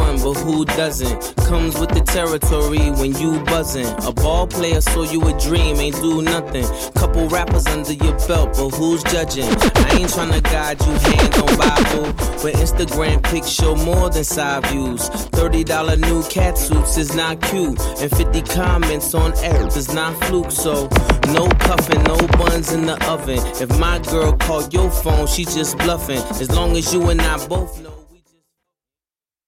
fun, but who doesn't? Comes with the territory when you buzzing. A ball player saw you a dream, ain't do nothing. Couple rappers under your belt, but who's judging? I ain't tryna guide you hand on Bible, but Instagram pics show more than side views. $30 new cat suits is not cute, and 50 comments on X is not fluke. So no puffin', no buns in the oven. If my girl called your phone, she just bluffing. As long as you and I both know